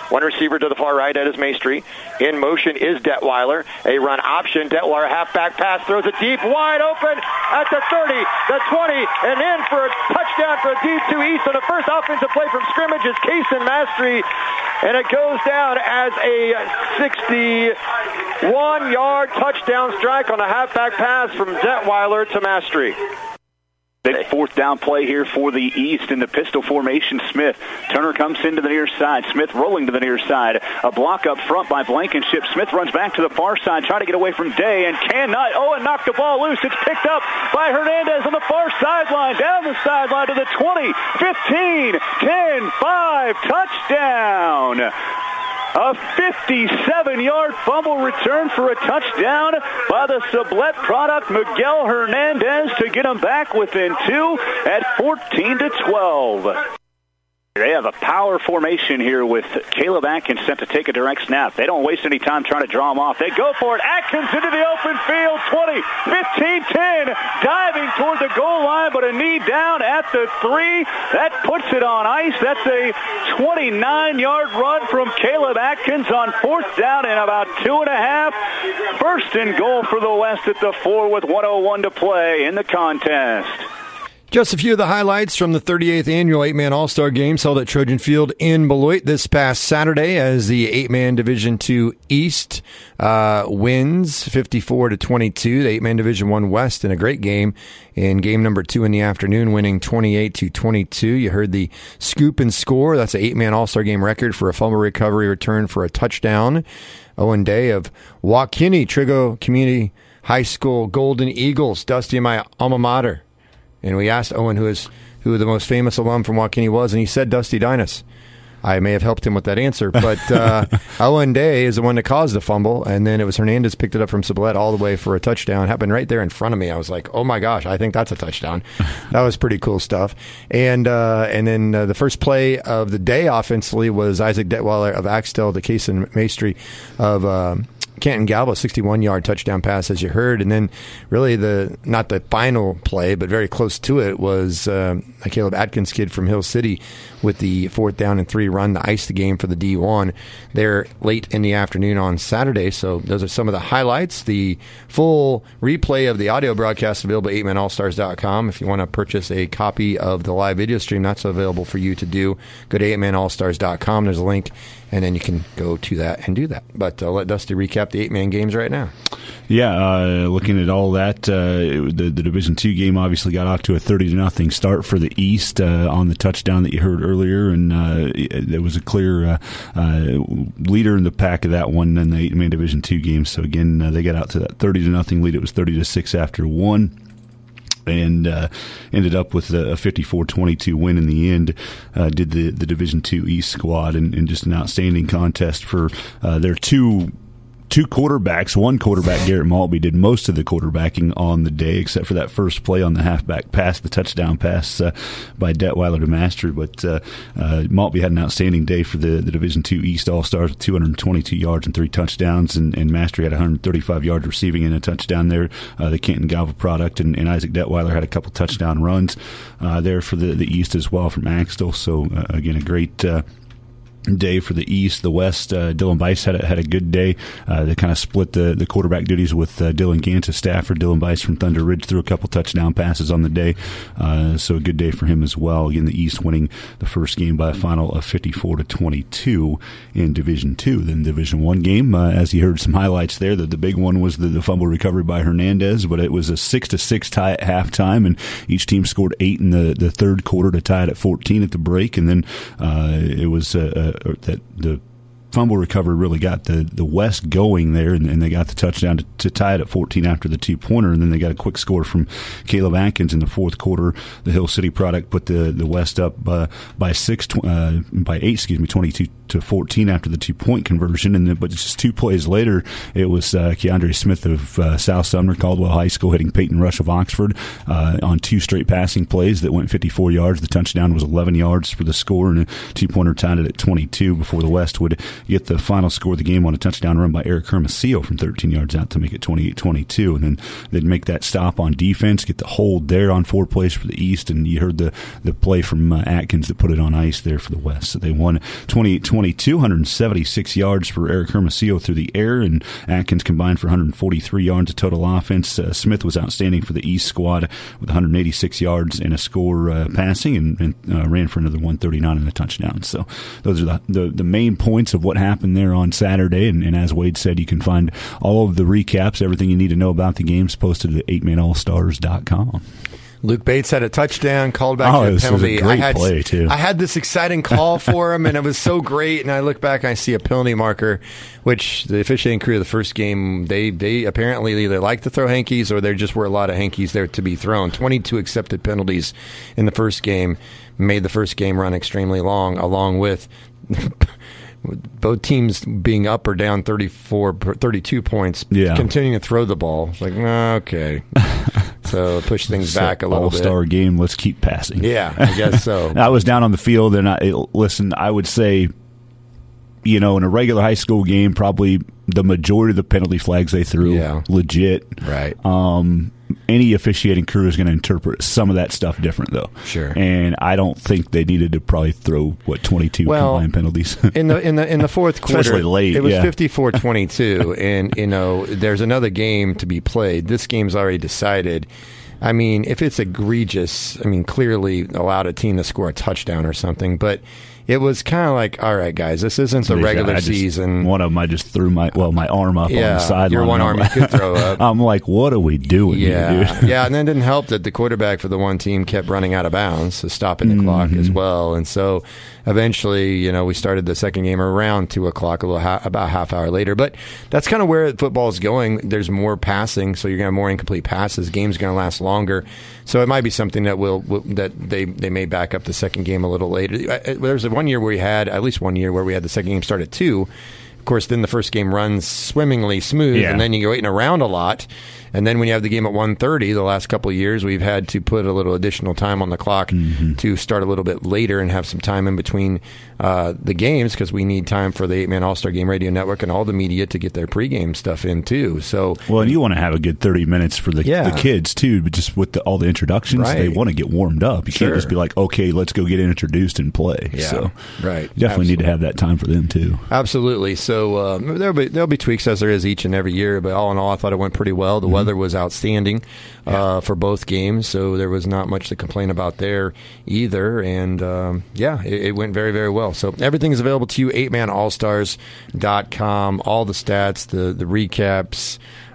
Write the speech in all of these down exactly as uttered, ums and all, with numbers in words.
One receiver to the far right, that is Maestri. In motion is Detweiler. A run option. Detweiler halfback pass, throws it deep, wide open at the thirty, the twenty, and in for a touchdown for D two East on the first offensive play from scrimmage is Kason Maestri, and it goes down as a sixty-one-yard touchdown strike on a halfback pass from Detweiler to Maestri. Big fourth down play here for the East in the pistol formation. Smith. Turner comes into the near side. Smith rolling to the near side. A block up front by Blankenship. Smith runs back to the far side, trying to get away from Day, and cannot. Oh, and knocked the ball loose. It's picked up by Hernandez on the far sideline. Down the sideline to the twenty, fifteen, ten, five. Touchdown. A fifty-seven-yard fumble return for a touchdown by the Sublette product, Miguel Hernandez, to get them back within two at fourteen to twelve. They have a power formation here with Caleb Atkins sent to take a direct snap. They don't waste any time trying to draw him off. They go for it. Atkins into the open field. twenty, fifteen, ten. Diving toward the goal line, but a knee down at the three. That puts it on ice. That's a twenty-nine-yard run from Caleb Atkins on fourth down and about two and a half. First and goal for the West at the four with one oh one to play in the contest. Just a few of the highlights from the thirty-eighth Annual eight-Man All-Star Games held at Trojan Field in Beloit this past Saturday as the eight-man Division two East uh, wins fifty-four to twenty-two. The eight-man Division one West in a great game in game number two in the afternoon, winning twenty-eight to twenty-two. You heard the scoop and score. That's an eight-man All-Star Game record for a fumble recovery return for a touchdown. Owen Day of Waukegan, Trigo Community High School Golden Eagles, Dusty and my alma mater. And we asked Owen who is who the most famous alum from Waukegan was, and he said Dusty Dinas. I may have helped him with that answer, but uh, Owen Day is the one that caused the fumble, and then it was Hernandez picked it up from Sublette all the way for a touchdown. It happened right there in front of me. I was like, oh my gosh, I think that's a touchdown. That was pretty cool stuff. And uh, and then uh, the first play of the day offensively was Isaac Detweiler of Axtell to Kason Maestri of um, Canton Galva, sixty-one-yard touchdown pass, as you heard. And then really the not the final play, but very close to it, was uh, a Caleb Atkins kid from Hill City with the fourth down and three run to ice the game for the D one there late in the afternoon on Saturday. So those are some of the highlights. The full replay of the audio broadcast available at eight man all stars dot com. If you want to purchase a copy of the live video stream, that's available for you to do. Go to eight man all stars dot com. There's a link, and then you can go to that and do that. But I'll let Dusty recap the eight-man games right now. Yeah, uh, looking at all that, uh, it, the, the Division two game obviously got off to a thirty to nothing start for the East uh, on the touchdown that you heard earlier, and uh, there was a clear uh, uh, leader in the pack of that one in the eight-man Division two game. So again, uh, they got out to that thirty to nothing lead. It was thirty to six after one. And uh, ended up with a fifty-four twenty-two win in the end. Uh, did the, the Division two East squad, and, and just an outstanding contest for uh, their two two quarterbacks. One quarterback, Garrett Maltby, did most of the quarterbacking on the day, except for that first play on the halfback pass, the touchdown pass uh, by Detweiler to Master. But uh, uh, Maltby had an outstanding day for the, the Division two East All-Stars with two hundred twenty-two yards and three touchdowns, and, and Master had one hundred thirty-five yards receiving and a touchdown there. Uh, the Canton Galva product, and, and Isaac Detweiler had a couple touchdown runs uh, there for the, the East as well from Axtell. So, uh, again, a great uh, day for the East. The West, uh, Dylan Bice had a, had a good day. Uh, they kind of split the, the quarterback duties with uh, Dylan Gantz, Stafford. Dylan Bice from Thunder Ridge threw a couple touchdown passes on the day, uh, so a good day for him as well. Again, the East winning the first game by a final of fifty-four to twenty-two in Division two. Then Division one game, uh, as you heard some highlights there, the, the big one was the, the fumble recovery by Hernandez, but it was a six to six tie at halftime, and each team scored eight in the, the third quarter to tie it at fourteen at the break, and then uh, it was a, a that the fumble recovery really got the, the West going there, and, and they got the touchdown to, to tie it at fourteen after the two-pointer, and then they got a quick score from Caleb Atkins in the fourth quarter. The Hill City product put the, the West up uh, by six, uh, by eight, excuse me, twenty-two to fourteen after the two-point conversion, and then, but just two plays later, it was uh, Keandre Smith of uh, South Sumner, Caldwell High School, hitting Peyton Rush of Oxford uh, on two straight passing plays that went fifty-four yards. The touchdown was eleven yards for the score, and a two-pointer tied it at twenty-two before the West would get the final score of the game on a touchdown run by Eric Hermosillo from thirteen yards out to make it twenty-eight twenty-two. And then they'd make that stop on defense, get the hold there on four plays for the East, and you heard the, the play from uh, Atkins that put it on ice there for the West. So they won twenty-eight twenty-two, one hundred seventy-six yards for Eric Hermosillo through the air, and Atkins combined for one hundred forty-three yards of total offense. Uh, Smith was outstanding for the East squad with one hundred eighty-six yards and a score uh, passing, and, and uh, ran for another one thirty-nine and a touchdown. So those are the, the, the main points of what happened there on Saturday. And, and as Wade said, you can find all of the recaps, everything you need to know about the games posted at eight man all stars dot com. Luke Bates had a touchdown, called back oh, to the It penalty. was a great I had play too. I had this exciting call for him, and it was so great. And I look back, and I see a penalty marker, which the officiating crew of the first game, they they apparently either like to throw hankies or there just were a lot of hankies there to be thrown. twenty-two accepted penalties in the first game made the first game run extremely long, along with both teams being up or down thirty-four, thirty-two points, yeah. continuing to throw the ball. It's like, okay. So push things so back a little all-star bit. All-star game, let's keep passing. Yeah, I guess so. I was down on the field, and I listen, I would say, you know, in a regular high school game, probably the majority of the penalty flags they threw, yeah. legit. Right. Um, any officiating crew is going to interpret some of that stuff different, though. Sure. And I don't think they needed to probably throw, what, twenty-two well, combined penalties. in the in the in the fourth quarter, especially late, it was yeah. fifty-four twenty-two, and you know there's another game to be played. This game's already decided. I mean, if it's egregious, I mean, clearly allowed a team to score a touchdown or something, but it was kind of like, all right, guys, this isn't the regular just, season. One of them, I just threw my well, my arm up yeah, on the sideline. Your one arm you could throw up. I'm like, what are we doing yeah. here, dude? Yeah, and then it didn't help that the quarterback for the one team kept running out of bounds, so stopping the mm-hmm. clock as well. And so eventually, you know, we started the second game around two o'clock, a little ha- about a half hour later. But that's kind of where football is going. There's more passing, so you're going to have more incomplete passes. Game's going to last longer. So it might be something that will, will that they, they may back up the second game a little later. There was one year where we had, at least one year, where we had the second game start at two. Of course, then the first game runs swimmingly smooth, yeah. and then you're waiting around a lot. And then when you have the game at one thirty, the last couple of years, we've had to put a little additional time on the clock mm-hmm. to start a little bit later and have some time in between uh, the games, because we need time for the eight man All-Star Game Radio Network and all the media to get their pregame stuff in, too. So, well, and you want to have a good thirty minutes for the, yeah. the kids, too, but just with the, all the introductions, right. they want to get warmed up. You sure. can't just be like, okay, let's go get introduced and play. Yeah, so right. You definitely Absolutely. need to have that time for them, too. Absolutely. So uh, there'll be there'll be tweaks as there is each and every year, but all in all, I thought it went pretty well. The mm-hmm. weather was outstanding. Uh, yeah. for both games, so there was not much to complain about there either, and um, yeah, it, it went very, very well. So everything is available to you, eight man all stars dot com, all the stats, the, the recaps,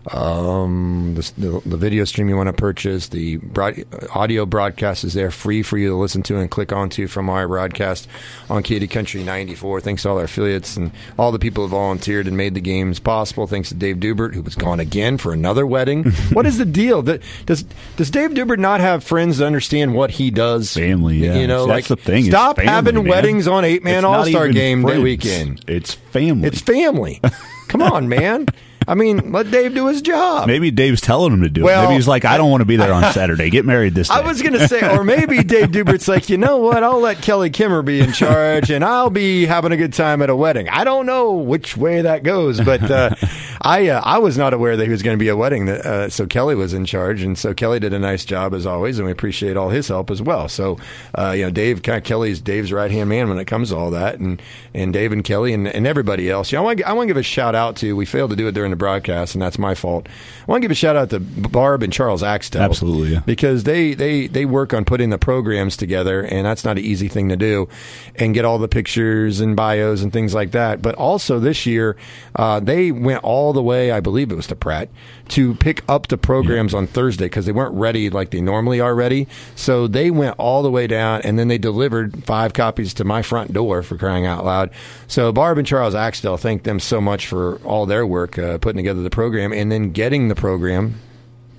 um, the, the, the video stream you want to purchase, the broad, audio broadcast is there free for you to listen to and click onto from our broadcast on Katy Country ninety-four. Thanks to all our affiliates and all the people who volunteered and made the games possible. Thanks to Dave Dubert, who was gone again for another wedding. What is the deal? Does does Dave Dubert not have friends that understand what he does? Family, yeah. You know, See, like, that's the thing. Stop family, having man. weddings on eight man All-Star Game friends. Day weekend. It's family. It's family. Come on, man. I mean, let Dave do his job. Maybe Dave's telling him to do well, it. Maybe he's like, I don't want to be there on Saturday. Get married this day. I was going to say, or maybe Dave Dubert's like, you know what? I'll let Kelly Kimmer be in charge, and I'll be having a good time at a wedding. I don't know which way that goes, but uh, I uh, I was not aware that he was going to be a wedding. Uh, so Kelly was in charge, and so Kelly did a nice job as always, and we appreciate all his help as well. So, uh, you know, Dave, kind of Kelly's Dave's right hand man when it comes to all that, and and Dave and Kelly and, and everybody else. You know, I want I want to give a shout out to. We failed to do it during the broadcast, and that's my fault. I want to give a shout out to Barb and Charles Axtell. Absolutely, yeah. Because they, they, they work on putting the programs together, and that's not an easy thing to do, and get all the pictures and bios and things like that. But also this year, uh, they went all the way, I believe it was to Pratt, to pick up the programs yeah. on Thursday because they weren't ready like they normally are ready. So they went all the way down, and then they delivered five copies to my front door, for crying out loud. So Barb and Charles Axtell, thank them so much for all their work uh, putting together the program and then getting the program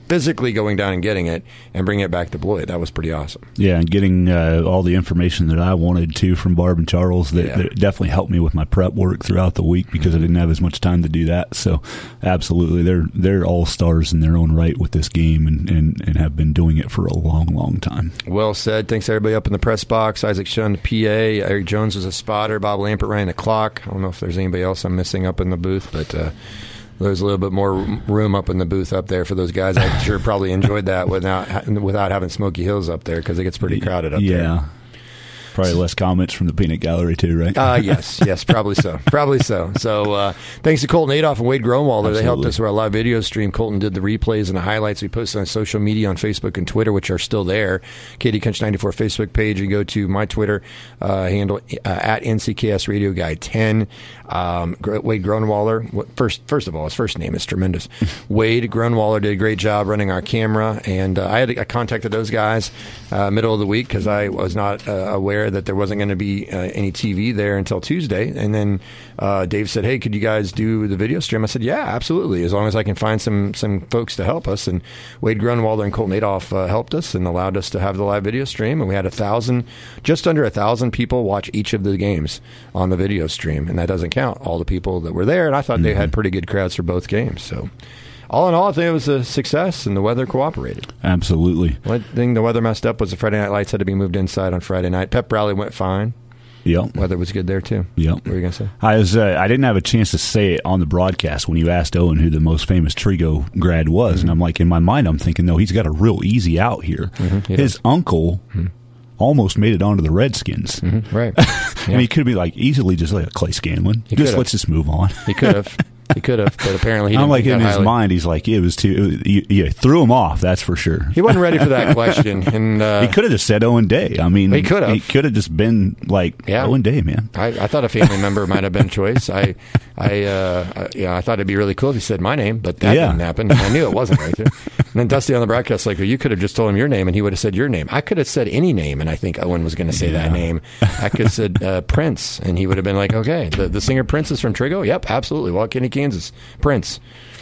physically going down and getting it and bringing it back to Beloit. That was pretty awesome. Yeah, and getting uh, all the information that I wanted to from Barb and Charles that, yeah. that definitely helped me with my prep work throughout the week because I didn't have as much time to do that. So, absolutely, they're they're all stars in their own right with this game and, and, and have been doing it for a long, long time. Well said. Thanks everybody up in the press box. Isaac Shun, the P A. Eric Jones was a spotter. Bob Lampert ran the clock. I don't know if there's anybody else I'm missing up in the booth, but uh, there's a little bit more room up in the booth up there for those guys. I'm sure probably enjoyed that without without having Smoky Hills up there because it gets pretty crowded up yeah. there. Yeah. Probably less comments from the peanut gallery too, right? Uh, yes, yes, probably so. Probably so. So uh, thanks to Colton Adolph and Wade Gronwalder. They helped us with our live video stream. Colton did the replays and the highlights we posted on social media on Facebook and Twitter, which are still there. Katie Kunch ninety-four Facebook page. You go to my Twitter uh, handle uh, at N C K S Radio Guy ten. Um, Wade Gronwalder. First, first of all, his first name is tremendous. Wade Gronwalder did a great job running our camera, and uh, I had I contacted those guys uh, middle of the week because I was not uh, aware that there wasn't going to be uh, any T V there until Tuesday. And then uh, Dave said, hey, could you guys do the video stream? I said, yeah, absolutely, as long as I can find some some folks to help us. And Wade Grunwalder and Colton Adolph uh, helped us and allowed us to have the live video stream. And we had a thousand, just under a thousand people watch each of the games on the video stream. And that doesn't count all the people that were there. And I thought mm-hmm. they had pretty good crowds for both games. So all in all, I think it was a success, and the weather cooperated. Absolutely. One thing the weather messed up was the Friday Night Lights had to be moved inside on Friday night. Pep rally went fine. Yep. Weather was good there, too. Yep. What were you going to say? I was. Uh, I didn't have a chance to say it on the broadcast when you asked Owen who the most famous Trigo grad was. Mm-hmm. And I'm like, in my mind, I'm thinking, no, he's got a real easy out here. Mm-hmm. His does. uncle mm-hmm. almost made it onto the Redskins. Mm-hmm. Right. and yeah. he could be like easily just like Clay Scanlon. He just let's just move on. He could have. He could have, but apparently he didn't. I'm like, in his highly. mind, he's like, it was too. You, you threw him off, that's for sure. He wasn't ready for that question, and uh, he could have just said Owen Day. I mean, he could have. He could have just been like yeah. Owen Day, man. I, I thought a family member might have been choice. I, I, uh, I, yeah, I thought it'd be really cool if he said my name, but that yeah. didn't happen. I knew it wasn't right there. And then Dusty on the broadcast, like, well, you could have just told him your name, and he would have said your name. I could have said any name, and I think Owen was going to say yeah. that name. I could have said uh, Prince, and he would have been like, okay, the, the singer Prince is from Trigo? Yep, absolutely. Waukene, Kansas. Prince.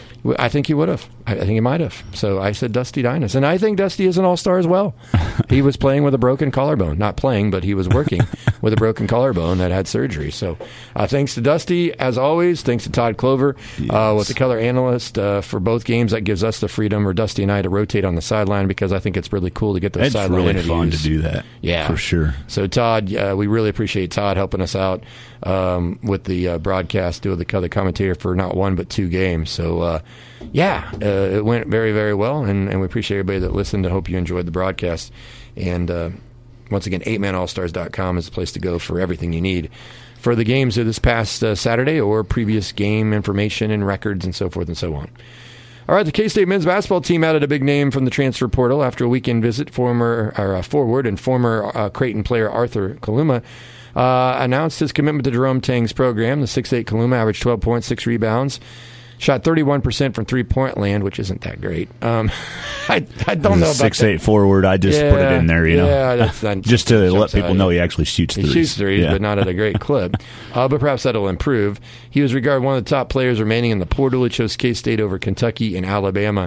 I think he would have. I think he might have. So I said Dusty Dinas. And I think Dusty is an all-star as well. He was playing with a broken collarbone. Not playing, but he was working with a broken collarbone that had surgery. So uh, thanks to Dusty, as always. Thanks to Todd Clover yes. uh, with the color analyst uh, for both games. That gives us the freedom, or Dusty and I, to rotate on the sideline because I think it's really cool to get those it's sideline really interviews. It's really fun to do that. Yeah. For sure. So Todd, uh, we really appreciate Todd helping us out um, with the uh, broadcast, doing the color commentator for not one but two games. So, uh, yeah, uh, it went very, very well, and, and we appreciate everybody that listened. I hope you enjoyed the broadcast. And uh, once again, eight man all stars dot com is the place to go for everything you need for the games of this past uh, Saturday or previous game information and records and so forth and so on. All right, the K-State men's basketball team added a big name from the transfer portal after a weekend visit. Former or, uh, forward and former uh, Creighton player Arthur Kaluma uh, announced his commitment to Jerome Tang's program. The six foot eight Kaluma averaged twelve points, six rebounds. Shot thirty-one percent from three-point land, which isn't that great. Um, I, I don't know about six eight forward. I just yeah, put it in there, you know, yeah, that's not, just to let people out. know he actually shoots threes. He shoots threes, yeah. but not at a great clip. Uh, but perhaps that'll improve. He was regarded one of the top players remaining in the portal. He chose K-State over Kentucky and Alabama.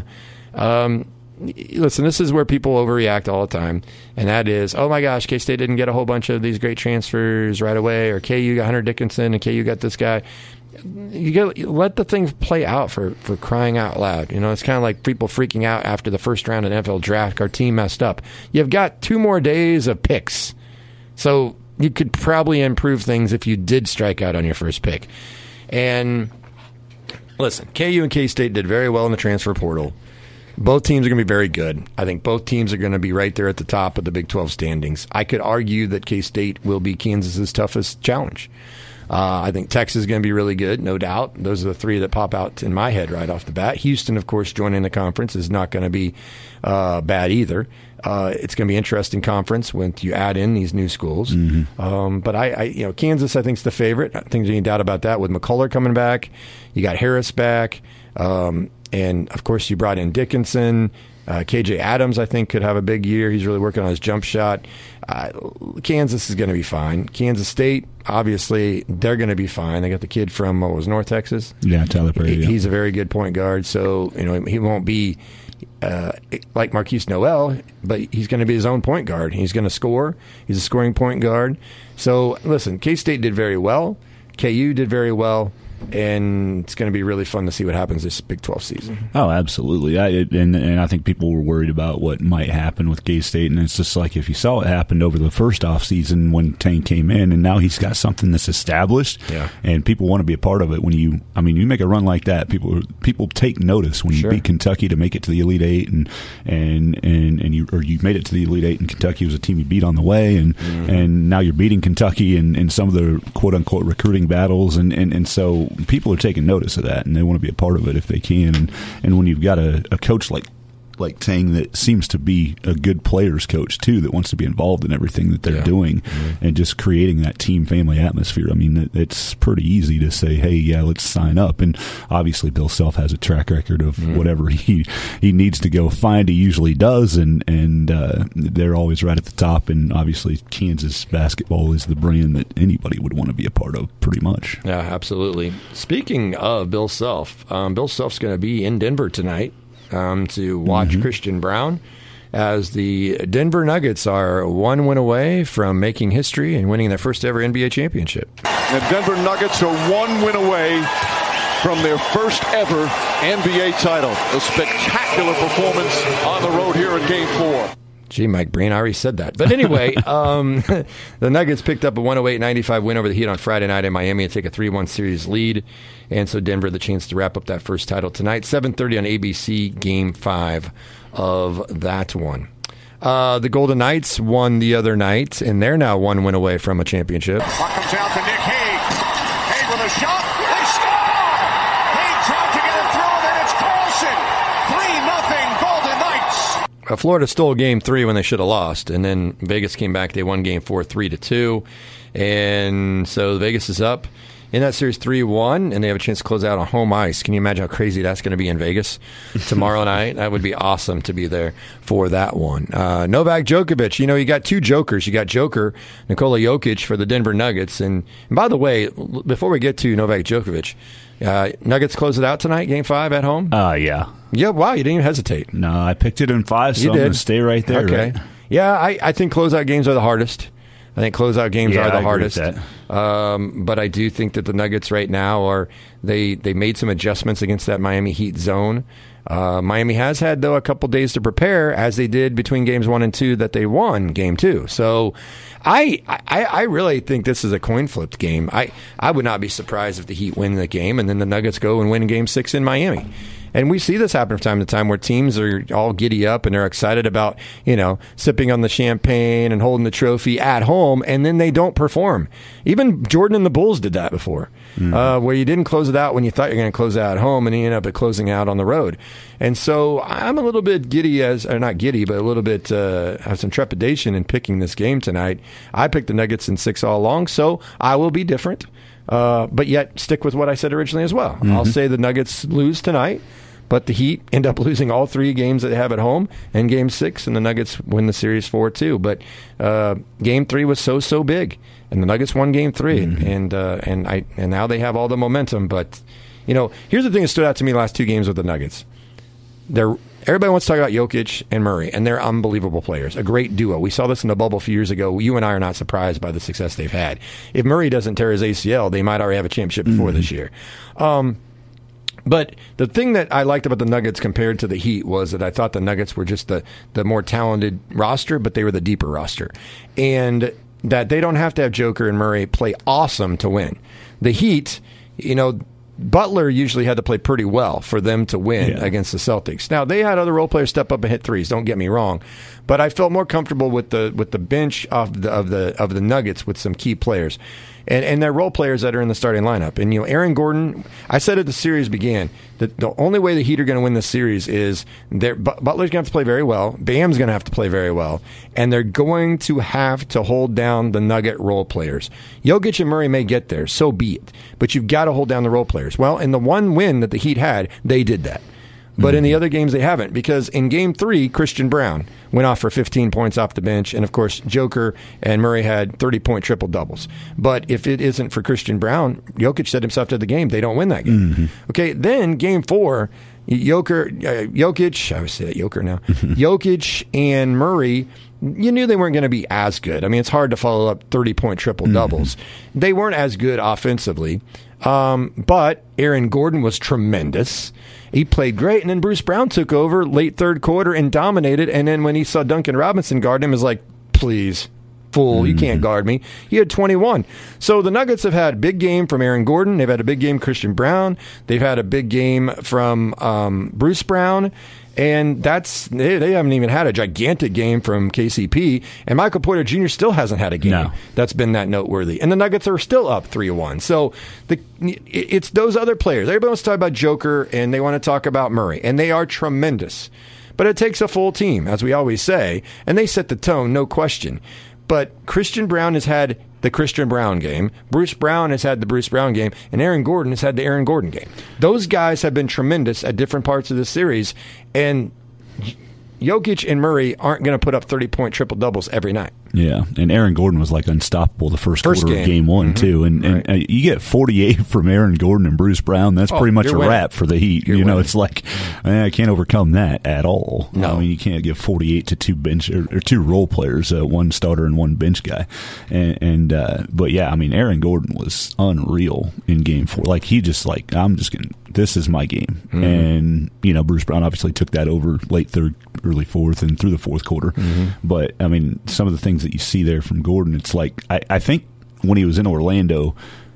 Um, listen, this is where people overreact all the time, and that is, oh my gosh, K-State didn't get a whole bunch of these great transfers right away, or K U got Hunter Dickinson and K U got this guy. You get let the thing play out for, for crying out loud. You know, it's kind of like people freaking out after the first round of the N F L draft. Our team messed up. You've got two more days of picks, so you could probably improve things if you did strike out on your first pick. And listen, K U and K-State did very well in the transfer portal. Both teams are going to be very good. I think both teams are going to be right there at the top of the Big twelve standings. I could argue that K-State will be Kansas's toughest challenge. Uh, I think Texas is going to be really good, no doubt. Those are the three that pop out in my head right off the bat. Houston, of course, joining the conference is not going to be uh, bad either. Uh, it's going to be an interesting conference when you add in these new schools. Mm-hmm. Um, but I, I, you know, Kansas, I think, is the favorite. I think there's any doubt about that. With McCullough coming back, you got Harris back, um, and of course, you brought in Dickinson. Uh, K J Adams, I think, could have a big year. He's really working on his jump shot. Uh, Kansas is going to be fine. Kansas State, obviously, they're going to be fine. They got the kid from, what was North Texas? Yeah, Tyler Perry. He, yeah. He's a very good point guard, so you know he won't be uh, like Marquise Noel, but he's going to be his own point guard. He's going to score. He's a scoring point guard. So, listen, K-State did very well. K U did very well. And it's going to be really fun to see what happens this Big twelve season. Oh, absolutely. I, and, and I think people were worried about what might happen with K-State, and it's just like if you saw what happened over the first offseason when Tank came in, and now he's got something that's established, yeah. and people want to be a part of it. When you, I mean, you make a run like that, people people take notice when you sure. beat Kentucky to make it to the Elite Eight, and and and, and you or you made it to the Elite Eight, and Kentucky was a team you beat on the way, and mm-hmm. and now you're beating Kentucky in, in some of the quote unquote recruiting battles, and, and, and so people are taking notice of that, and they want to be a part of it if they can. And, and when you've got a, a coach like like Tang that seems to be a good players coach too, that wants to be involved in everything that they're yeah. doing, mm-hmm. and just creating that team family atmosphere. I mean, it, it's pretty easy to say, hey, yeah, let's sign up. And obviously, Bill Self has a track record of mm-hmm. whatever he he needs to go find. He usually does, and and uh, they're always right at the top. And obviously, Kansas basketball is the brand that anybody would want to be a part of, pretty much. Yeah, absolutely. Speaking of Bill Self, um, Bill Self's going to be in Denver tonight. Um, to watch mm-hmm. Christian Brown as the Denver Nuggets are one win away from making history and winning their first ever N B A championship. The Denver Nuggets are one win away from their first ever N B A title. A spectacular performance on the road here in Game four. Gee, Mike Breen, I already said that. But anyway, um, the Nuggets picked up a one oh eight ninety-five win over the Heat on Friday night in Miami and take a three one series lead. And so Denver the chance to wrap up that first title tonight. seven thirty on A B C, Game five of that one. Uh, the Golden Knights won the other night, and they're now one win away from a championship. Puck comes out to Nick Hague. Hague with a shot. They score! Hague tried to get it through, then it's Carlson. three nothing Golden Knights. Uh, Florida stole game three when they should have lost, and then Vegas came back. They won game four, three to two. And so Vegas is up in that series three one, and they have a chance to close out on home ice. Can you imagine how crazy that's going to be in Vegas tomorrow night? That would be awesome to be there for that one. Uh, Novak Djokovic, you know, you got two jokers. You got Joker, Nikola Jokic for the Denver Nuggets. And, and by the way, before we get to Novak Djokovic, uh, Nuggets close it out tonight, game five at home? Uh, yeah. Yeah, wow, you didn't even hesitate. No, I picked it in five, so you I'm did. going to stay right there. Okay. Right? Yeah, I, I think closeout games are the hardest. I think closeout games yeah, are the I hardest. Agree with that. Um, but I do think that the Nuggets right now are they they made some adjustments against that Miami Heat zone. Uh, Miami has had, though, a couple days to prepare, as they did between games one and two that they won game two. So I I, I really think this is a coin flipped game. I, I would not be surprised if the Heat win the game and then the Nuggets go and win game six in Miami. And we see this happen from time to time where teams are all giddy up and they're excited about, you know, sipping on the champagne and holding the trophy at home, and then they don't perform. Even Jordan and the Bulls did that before, mm-hmm. uh, where you didn't close it out when you thought you were going to close it out at home, and you end up at closing out on the road. And so I'm a little bit giddy, as or not giddy, but a little bit uh, have some trepidation in picking this game tonight. I picked the Nuggets in six all along, so I will be different, uh, but yet stick with what I said originally as well. Mm-hmm. I'll say the Nuggets lose tonight. But the Heat end up losing all three games that they have at home, and Game Six, and the Nuggets win the series four two. But uh, Game Three was so so big, and the Nuggets won Game Three, mm-hmm. and uh, and I and now they have all the momentum. But you know, here's the thing that stood out to me last two games with the Nuggets. They're everybody wants to talk about Jokic and Murray, and they're unbelievable players, a great duo. We saw this in the bubble a few years ago. You and I are not surprised by the success they've had. If Murray doesn't tear his A C L, they might already have a championship before mm-hmm. this year. Um, But the thing that I liked about the Nuggets compared to the Heat was that I thought the Nuggets were just the, the more talented roster, but they were the deeper roster. And that they don't have to have Joker and Murray play awesome to win. The Heat, you know, Butler usually had to play pretty well for them to win yeah. against the Celtics. Now, they had other role players step up and hit threes, don't get me wrong. But I felt more comfortable with the with the bench of the of the of the Nuggets with some key players. And and their role players that are in the starting lineup. And, you know, Aaron Gordon, I said as the series began, that the only way the Heat are going to win this series is Butler's going to have to play very well. Bam's going to have to play very well. And they're going to have to hold down the Nugget role players. Jokic and Murray may get there, so be it. But you've got to hold down the role players. Well, in the one win that the Heat had, they did that. But mm-hmm. in the other games, they haven't. Because in Game three, Christian Brown went off for fifteen points off the bench. And, of course, Joker and Murray had thirty-point triple-doubles. But if it isn't for Christian Braun, Jokic said himself to the game, they don't win that game. Mm-hmm. Okay, then game four, Joker, uh, Jokic, I would say that Joker now, Jokic and Murray, you knew they weren't going to be as good. I mean, it's hard to follow up thirty-point triple-doubles. Mm-hmm. They weren't as good offensively. Um, but Aaron Gordon was tremendous. He played great, and then Bruce Brown took over late third quarter and dominated, and then when he saw Duncan Robinson guard him, he was like, please, fool, mm-hmm. you can't guard me. He had twenty-one. So the Nuggets have had a big game from Aaron Gordon. They've had a big game Christian Braun. They've had a big game from um, Bruce Brown. And that's they, they haven't even had a gigantic game from K C P. And Michael Porter Junior still hasn't had a game no. that's been that noteworthy. And the Nuggets are still up three to one. So the, it's those other players. Everybody wants to talk about Joker, and they want to talk about Murray. And they are tremendous. But it takes a full team, as we always say. And they set the tone, no question. But Christian Braun has had the Christian Braun game. Bruce Brown has had the Bruce Brown game. And Aaron Gordon has had the Aaron Gordon game. Those guys have been tremendous at different parts of the series. And Jokic and Murray aren't going to put up thirty-point triple-doubles every night. Yeah, and Aaron Gordon was like unstoppable the first, first quarter game. of game one, mm-hmm. too. And, right. and uh, you get forty-eight from Aaron Gordon and Bruce Brown, that's oh, pretty much a winning. wrap for the Heat. You're you know, winning. It's like, eh, I can't overcome that at all. No. I mean, you can't give forty-eight to two bench or, or two role players, uh, one starter and one bench guy. And, and uh, But, yeah, I mean, Aaron Gordon was unreal in game four. Like, he just like, I'm just going to, this is my game. Mm-hmm. And, you know, Bruce Brown obviously took that over late third, early fourth, and through the fourth quarter. Mm-hmm. But, I mean, some of the things that you see there from Gordon, it's like, I, I think when he was in Orlando,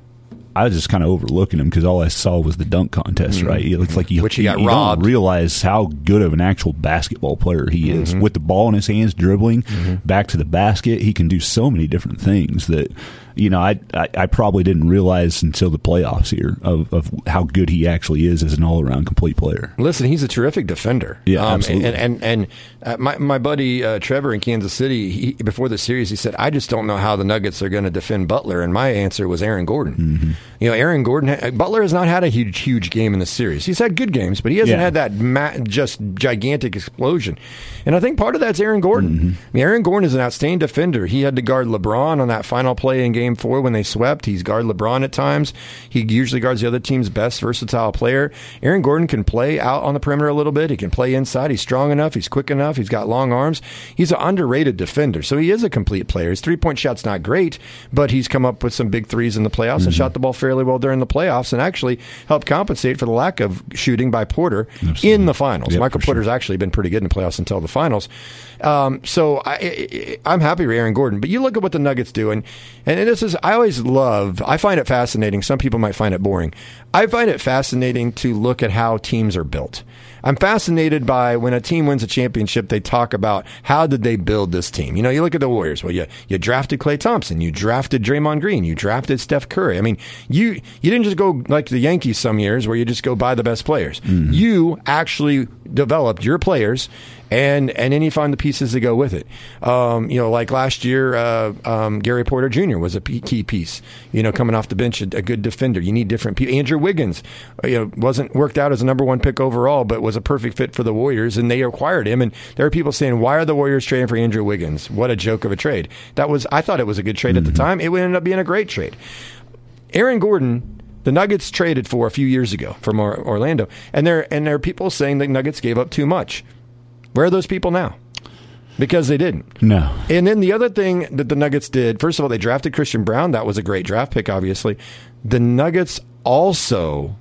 I was just kind of overlooking him because all I saw was the dunk contest, mm-hmm. right? It looks like you, Which he got you robbed. don't realize how good of an actual basketball player he is. Mm-hmm. With the ball in his hands, dribbling, mm-hmm. back to the basket, he can do so many different things that, you know, I, I, I probably didn't realize until the playoffs here of, of how good he actually is as an all-around complete player. Listen, he's a terrific defender. Yeah, um, absolutely. And and, and uh, my my buddy uh, Trevor in Kansas City, he, before the series, he said, "I just don't know how the Nuggets are going to defend Butler." And my answer was Aaron Gordon. Mm-hmm. You know, Aaron Gordon. Ha- Butler has not had a huge huge game in the series. He's had good games, but he hasn't yeah. had that ma- just gigantic explosion. And I think part of that's Aaron Gordon. Mm-hmm. I mean, Aaron Gordon is an outstanding defender. He had to guard LeBron on that final play in Game Four when they swept. He's guarded LeBron at times. He usually guards the other team's best versatile player. Aaron Gordon can play out on the perimeter a little bit. He can play inside. He's strong enough. He's quick enough. He's got long arms. He's an underrated defender. So he is a complete player. His three-point shot's not great, but he's come up with some big threes in the playoffs mm-hmm. and shot the ball fairly well during the playoffs and actually helped compensate for the lack of shooting by Porter Absolutely. in the finals. Yep, Michael Porter's sure. actually been pretty good in the playoffs until the finals. Um, so I, I'm happy with Aaron Gordon. But you look at what the Nuggets do, and, and this is, I always love, I find it fascinating. Some people might find it boring. I find it fascinating to look at how teams are built. I'm fascinated by when a team wins a championship, they talk about how did they build this team. You know, you look at the Warriors. Well, you, you drafted Klay Thompson. You drafted Draymond Green. You drafted Steph Curry. I mean, you you didn't just go like the Yankees some years where you just go buy the best players. Mm-hmm. You actually developed your players, and and then you find the pieces that go with it. Um, you know, like last year, uh, um, Gary Porter Junior was a key piece. You know, coming off the bench, a, a good defender. You need different people. Andrew Wiggins, you know, wasn't worked out as a number one pick overall, but was a perfect fit for the Warriors, and they acquired him. And there are people saying, "Why are the Warriors trading for Andrew Wiggins? What a joke of a trade!" That was, I thought it was a good trade mm-hmm. at the time. It would end up being a great trade. Aaron Gordon, the Nuggets traded for a few years ago from Orlando, and there and there are people saying the Nuggets gave up too much. Where are those people now? Because they didn't. No. And then the other thing that the Nuggets did, first of all, they drafted Christian Braun. That was a great draft pick, obviously. The Nuggets also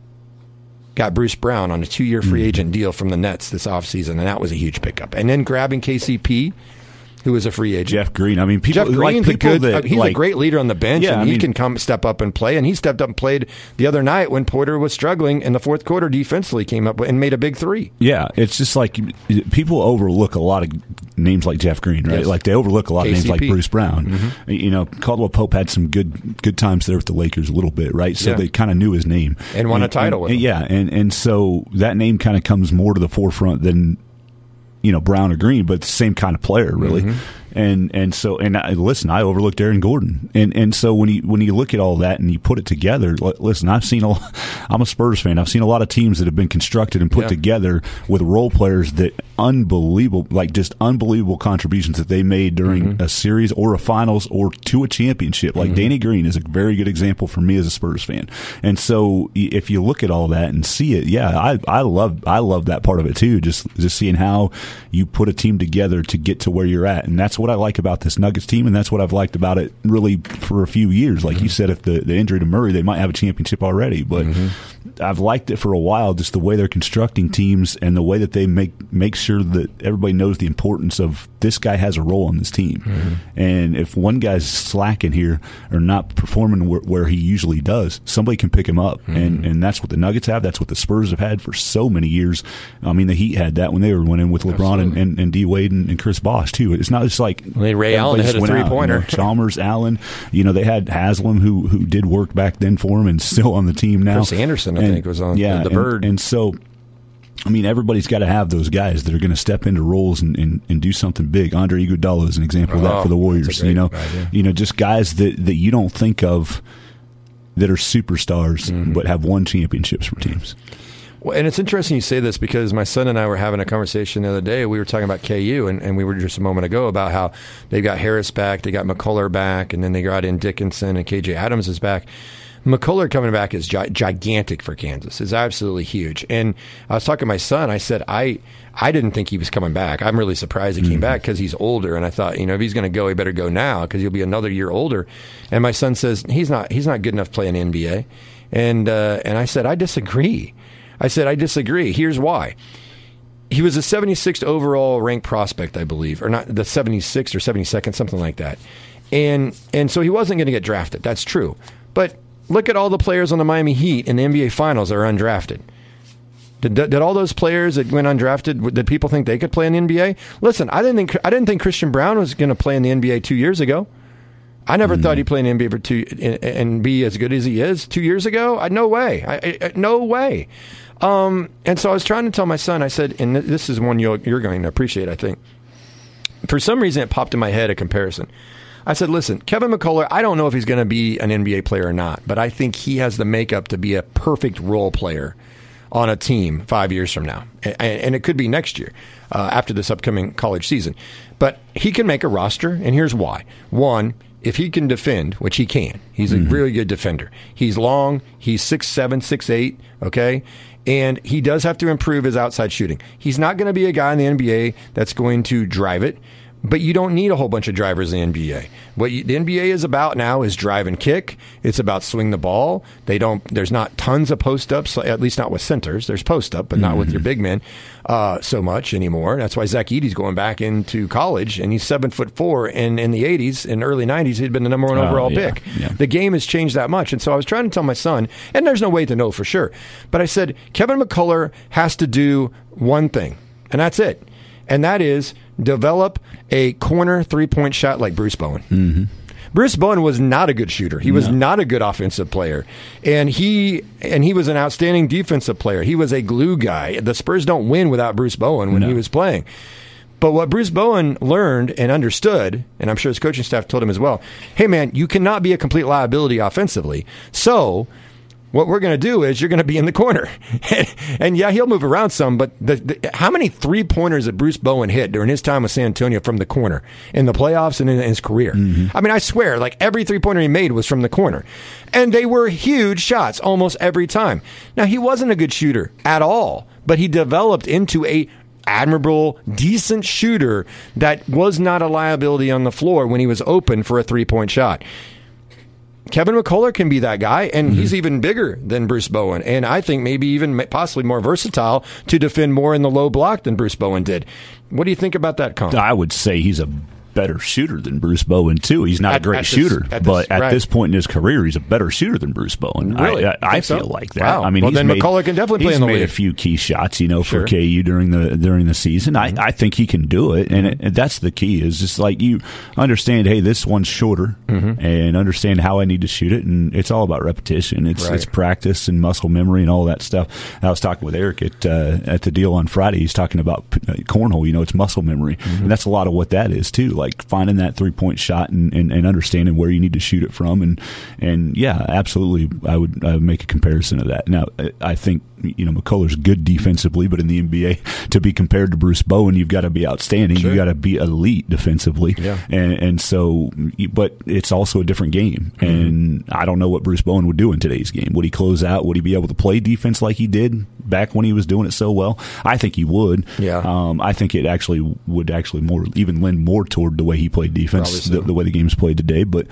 got Bruce Brown on a two-year free agent deal from the Nets this offseason, and that was a huge pickup. And then grabbing K C P, who is a free agent. Jeff Green. I mean, people Jeff Green's like people a good, that, he's like, a great leader on the bench, yeah, and I he mean, can come step up and play. And he stepped up and played the other night when Porter was struggling in the fourth quarter defensively, came up and made a big three. Yeah, it's just like people overlook a lot of names like Jeff Green, right? Yes. Like they overlook a lot K C P. of names like Bruce Brown. Mm-hmm. You know, Caldwell Pope had some good good times there with the Lakers a little bit, right? So yeah. they kind of knew his name and won and, a title and, with him. Yeah, and and so that name kind of comes more to the forefront than, you know, Brown or Green, but it's the same kind of player, really. Mm-hmm. And and so and I, listen, I overlooked Aaron Gordon, and and so when you when you look at all that and you put it together, listen, I've seen a I'm a Spurs fan. I've seen a lot of teams that have been constructed and put yeah. together with role players that unbelievable, like just unbelievable contributions that they made during mm-hmm. a series or a finals or to a championship. Like mm-hmm. Danny Green is a very good example for me as a Spurs fan. And so if you look at all that and see it, yeah, I, I love I love that part of it too. Just just seeing how you put a team together to get to where you're at, and that's what I like about this Nuggets team, and that's what I've liked about it really for a few years. Like mm-hmm. you said, if the, the injury to Murray, they might have a championship already, but mm-hmm. I've liked it for a while, just the way they're constructing teams and the way that they make make sure that everybody knows the importance of this guy has a role on this team. Mm-hmm. And if one guy's slacking here or not performing where, where he usually does, somebody can pick him up. Mm-hmm. And and that's what the Nuggets have. That's what the Spurs have had for so many years. I mean, the Heat had that when they were winning with LeBron and, and, and D. Wade and, and Chris Bosh, too. It's not just like I mean, Ray Allen had a three-pointer. You know, Chalmers, Allen. You know, they had Haslam, who who did work back then for him and still on the team now. Chris Anderson, I and, think, was on yeah, the, the and, Bird. And so, I mean, everybody's got to have those guys that are going to step into roles and, and, and do something big. Andre Iguodala is an example of that oh, for the Warriors. You know, idea. you know, just guys that, that you don't think of that are superstars mm-hmm. but have won championships for teams. Well, and it's interesting you say this because my son and I were having a conversation the other day. We were talking about K U, and, and we were just a moment ago about how they got Harris back, they got McCullough back, and then they got in Dickinson, and K J Adams is back. McCullough coming back is gi- gigantic for Kansas. It's absolutely huge. And I was talking to my son. I said, I I didn't think he was coming back. I'm really surprised he mm-hmm. came back because he's older. And I thought, you know, if he's going to go, he better go now because he'll be another year older. And my son says, he's not he's not good enough to play in the N B A. And, uh, and I said, I disagree. I said, I disagree. Here's why. He was a seventy-sixth overall ranked prospect, I believe, or not the seventy-sixth or seventy-second, something like that. And and so he wasn't going to get drafted. That's true. But look at all the players on the Miami Heat in the N B A Finals that are undrafted. Did, did all those players that went undrafted, did people think they could play in the N B A? Listen, I didn't think I didn't think Christian Brown was going to play in the N B A two years ago. I never mm. thought he'd play in the N B A for two and, and be as good as he is two years ago. I, no way. I, I, no way. Um, and so I was trying to tell my son, I said, and this is one you're, you're going to appreciate, I think. For some reason, it popped in my head a comparison. I said, listen, Kevin McCullough, I don't know if he's going to be an N B A player or not, but I think he has the makeup to be a perfect role player on a team five years from now. And, and it could be next year uh, after this upcoming college season. But he can make a roster, and here's why. One, if he can defend, which he can, he's a mm-hmm. really good defender. He's long, he's six seven, six eight, okay? And he does have to improve his outside shooting. He's not going to be a guy in the N B A that's going to drive it. But you don't need a whole bunch of drivers in the N B A. What you, the N B A is about now is drive and kick. It's about swing the ball. They don't. There's not tons of post ups, at least not with centers. There's post up, but not mm-hmm. with your big men uh, so much anymore. That's why Zach Edey's going back into college, and he's seven foot four. And in the eighties and early nineties, he'd been the number one oh, overall yeah, pick. Yeah. The game has changed that much, and so I was trying to tell my son, and there's no way to know for sure, but I said Kevin McCullough has to do one thing, and that's it, and that is develop a corner three-point shot like Bruce Bowen. Mm-hmm. Bruce Bowen was not a good shooter. He was no. not a good offensive player. And he and he was an outstanding defensive player. He was a glue guy. The Spurs don't win without Bruce Bowen when no. he was playing. But what Bruce Bowen learned and understood, and I'm sure his coaching staff told him as well, hey, man, you cannot be a complete liability offensively. So what we're going to do is you're going to be in the corner. and, and, yeah, he'll move around some, but the, the, how many three-pointers that Bruce Bowen hit during his time with San Antonio from the corner in the playoffs and in his career? Mm-hmm. I mean, I swear, like every three-pointer he made was from the corner. And they were huge shots almost every time. Now, he wasn't a good shooter at all, but he developed into a admirable, decent shooter that was not a liability on the floor when he was open for a three-point shot. Kevin McCullough can be that guy, and mm-hmm. he's even bigger than Bruce Bowen, and I think maybe even possibly more versatile to defend more in the low block than Bruce Bowen did. What do you think about that, Colin? I would say he's a better shooter than Bruce Bowen, too. He's not at, a great shooter, this, at but this, at right. this point in his career, he's a better shooter than Bruce Bowen. Really? I, I, I feel so? like that. Wow. I mean, well, he's then made, McCullough can definitely play in the league. He's made a few key shots, you know, sure. for K U during the during the season. Mm-hmm. I, I think he can do it, and, it, and that's the key. Is just like you understand, hey, this one's shorter, mm-hmm. and understand how I need to shoot it, and it's all about repetition. It's right. it's practice and muscle memory and all that stuff. I was talking with Eric at uh, at the deal on Friday. He's talking about cornhole. You know, it's muscle memory, mm-hmm. and that's a lot of what that is too. Like like finding that three point shot and, and, and understanding where you need to shoot it from. And, and yeah, absolutely, I would, I would make a comparison of that. Now, I think, you know, McCullough's good defensively, but in the N B A, to be compared to Bruce Bowen, you've got to be outstanding. Sure. You've got to be elite defensively. Yeah. And, and so, but it's also a different game. Mm-hmm. And I don't know what Bruce Bowen would do in today's game. Would he close out? Would he be able to play defense like he did back when he was doing it so well? I think he would. Yeah. Um, I think it actually would actually more even lend more toward the way he played defense, so. the, the way the game's played today. But